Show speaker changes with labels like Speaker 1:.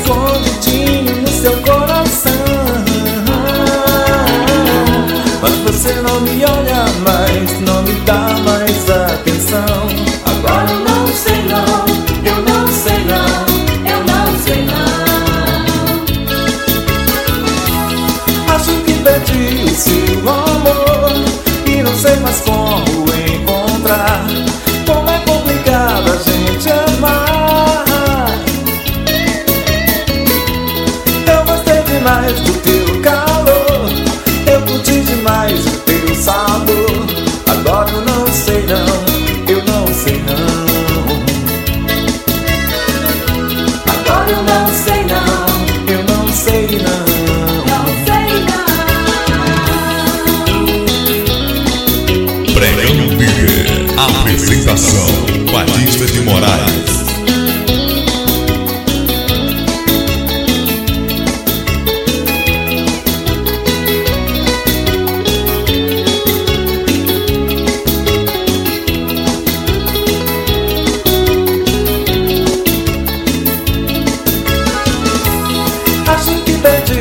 Speaker 1: escondidinho no seu coração. Mas você não me olha mais, não me dá mais atenção.
Speaker 2: Agora eu não sei não, eu não sei não, eu não sei não.
Speaker 1: Acho que perdi o seu amor e não sei mais como encontrar. Como é complicado a gente amar. Eu gostei demais do teu calor, eu curti demais o teu sabor. Agora eu não sei não, eu não sei não.
Speaker 2: Agora eu não sei não,
Speaker 1: eu não sei não.
Speaker 2: não sei não.
Speaker 3: Pregão Bíblia. Apresentação: Batista de Moraes.
Speaker 1: Acho que perdi